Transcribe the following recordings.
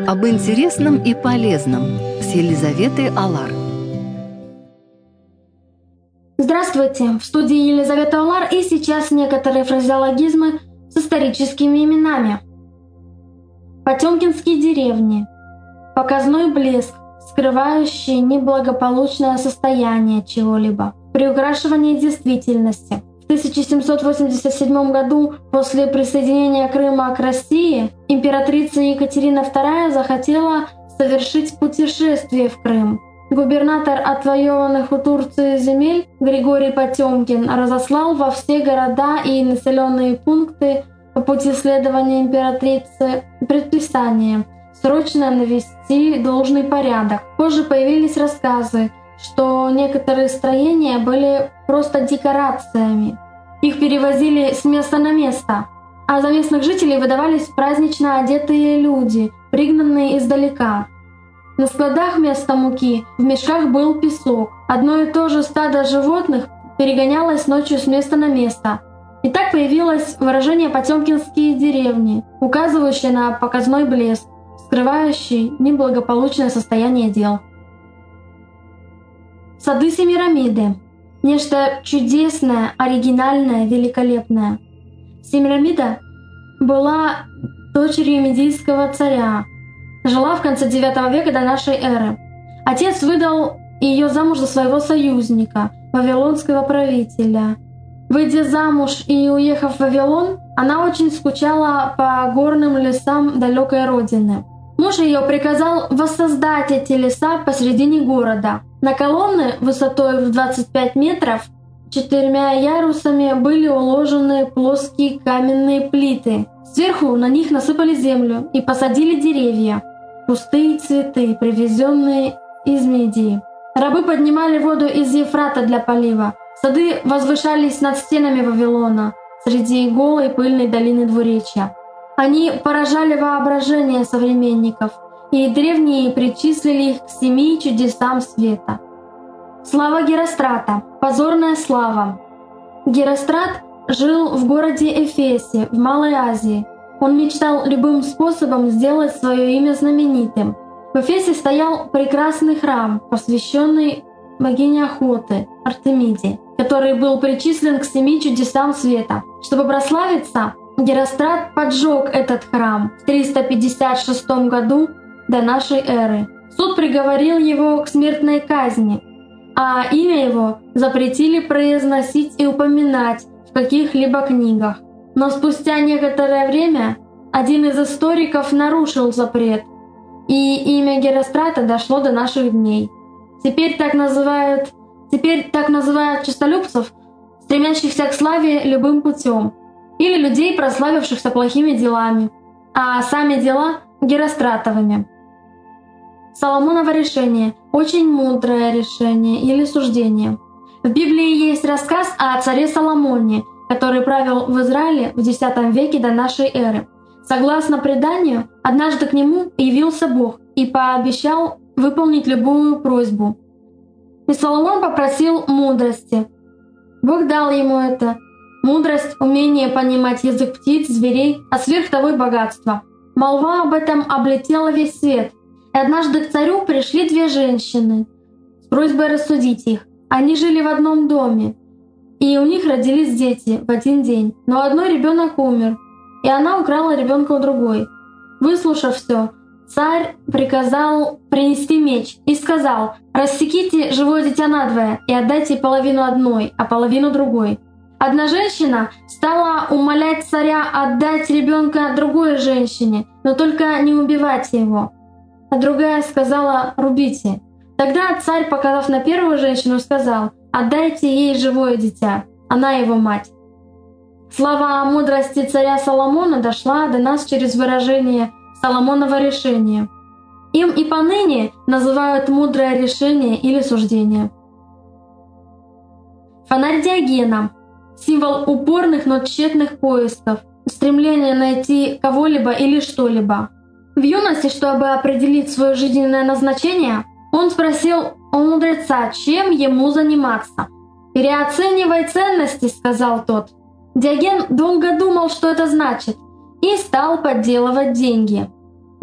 Об интересном и полезном с Елизаветой Алар. Здравствуйте, в студии Елизавета Алар, и сейчас некоторые фразеологизмы с историческими именами. Потемкинские деревни. Показной блеск, скрывающий неблагополучное состояние чего-либо. Приукрашивание действительности. В 1787 году, после присоединения Крыма к России, императрица Екатерина II захотела совершить путешествие в Крым. Губернатор отвоеванных у Турции земель Григорий Потемкин разослал во все города и населенные пункты по пути следования императрицы предписание срочно навести должный порядок. Позже появились рассказы, что некоторые строения были просто декорациями. Их перевозили с места на место, а за местных жителей выдавались празднично одетые люди, пригнанные издалека. На складах вместо муки в мешках был песок. Одно и то же стадо животных перегонялось ночью с места на место. И так появилось выражение «потемкинские деревни», указывающее на показной блеск, скрывающий неблагополучное состояние дел. Сады Семирамиды. Нечто чудесное, оригинальное, великолепное. Семирамида была дочерью медийского царя. Жила в конце IX века до нашей эры. Отец выдал ее замуж за своего союзника, вавилонского правителя. Выйдя замуж и уехав в Вавилон, она очень скучала по горным лесам далекой родины. Муж ее приказал воссоздать эти леса посредине города. На колонны высотой в 25 метров 4 ярусами были уложены плоские каменные плиты. Сверху на них насыпали землю и посадили деревья, кусты и цветы, привезенные из Мидии. Рабы поднимали воду из Ефрата для полива. Сады возвышались над стенами Вавилона, среди голой пыльной долины двуречья. Они поражали воображение современников, и древние причислили их к 7 чудесам света. Слава Герострата. Позорная слава. Герострат жил в городе Эфесе в Малой Азии. Он мечтал любым способом сделать свое имя знаменитым. В Эфесе стоял прекрасный храм, посвященный богине охоты Артемиде, который был причислен к 7 чудесам света. Чтобы прославиться, Герострат поджег этот храм в 356 году до нашей эры. Суд приговорил его к смертной казни, а имя его запретили произносить и упоминать в каких-либо книгах. Но спустя некоторое время один из историков нарушил запрет, и имя Герострата дошло до наших дней. Теперь так называют честолюбцев, стремящихся к славе любым путем, или людей, прославившихся плохими делами, а сами дела — Геростратовыми. Соломоново решение — очень мудрое решение или суждение. В Библии есть рассказ о царе Соломоне, который правил в Израиле в X веке до нашей эры. Согласно преданию, однажды к нему явился Бог и пообещал выполнить любую просьбу. И Соломон попросил мудрости. Бог дал ему это. Мудрость, умение понимать язык птиц, зверей, а сверх того и богатство. Молва об этом облетела весь свет. И однажды к царю пришли 2 женщины с просьбой рассудить их. Они жили в одном доме, и у них родились дети в один день. Но одной ребенок умер, и она украла ребенка у другой. Выслушав все, царь приказал принести меч и сказал: «Рассеките живое дитя надвое и отдайте половину одной, а половину другой». Одна женщина стала умолять царя отдать ребенка другой женщине, но только не убивать его. А другая сказала: «Рубите». Тогда царь, показав на первую женщину, сказал: «Отдайте ей живое дитя, она его мать». Слава о мудрости царя Соломона дошла до нас через выражение «Соломоново решение». Им и поныне называют мудрое решение или суждение. Фонарь Диогена — символ упорных, но тщетных поисков, стремления найти кого-либо или что-либо. В юности, чтобы определить свое жизненное назначение, он спросил у мудреца, чем ему заниматься. «Переоценивай ценности», — сказал тот. Диоген долго думал, что это значит, и стал подделывать деньги.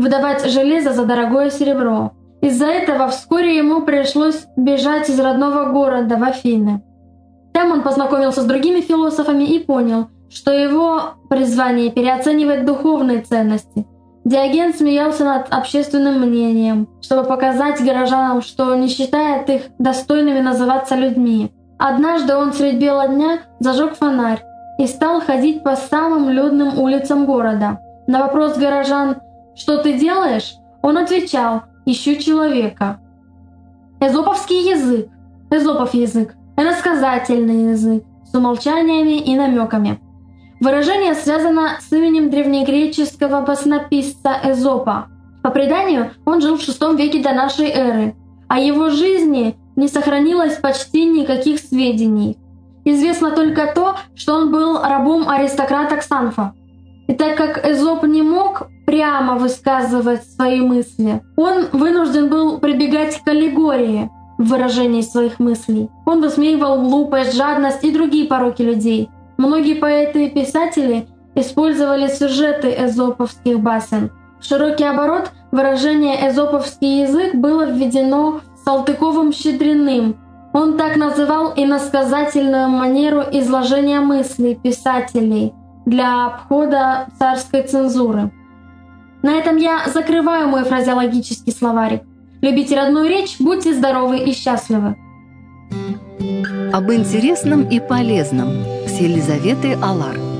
выдавать железо за дорогое серебро. Из-за этого вскоре ему пришлось бежать из родного города в Афины. Там он познакомился с другими философами и понял, что его призвание переоценивать духовные ценности. Диоген смеялся над общественным мнением, чтобы показать горожанам, что не считает их достойными называться людьми. Однажды он средь бела дня зажег фонарь и стал ходить по самым людным улицам города. На вопрос горожан «Что ты делаешь?», он отвечал «Ищу человека». Эзоповский язык, Эзопов язык, иносказательный язык с умолчаниями и намеками. Выражение связано с именем древнегреческого баснописца Эзопа. По преданию, он жил в VI веке до нашей эры. О его жизни не сохранилось почти никаких сведений. Известно только то, что он был рабом аристократа Ксанфа. И так как Эзоп не мог прямо высказывать свои мысли, он вынужден был прибегать к аллегории в выражении своих мыслей. Он высмеивал глупость, жадность и другие пороки людей. Многие поэты и писатели использовали сюжеты эзоповских басен. В широкий оборот выражение «эзоповский язык» было введено Салтыковым-Щедриным. Он так называл иносказательную манеру изложения мыслей писателей для обхода царской цензуры. На этом я закрываю мой фразеологический словарик. Любите родную речь, будьте здоровы и счастливы. Об интересном и полезном с Елизаветой Алар.